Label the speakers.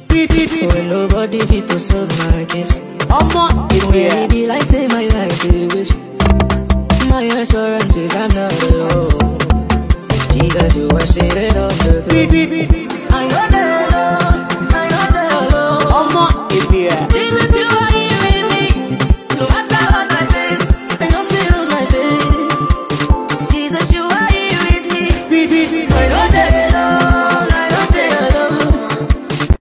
Speaker 1: When nobody fit to solve my case. It really be like say my life is a wish. My assurance is I'm not alone. Jesus, you are seated on the throne.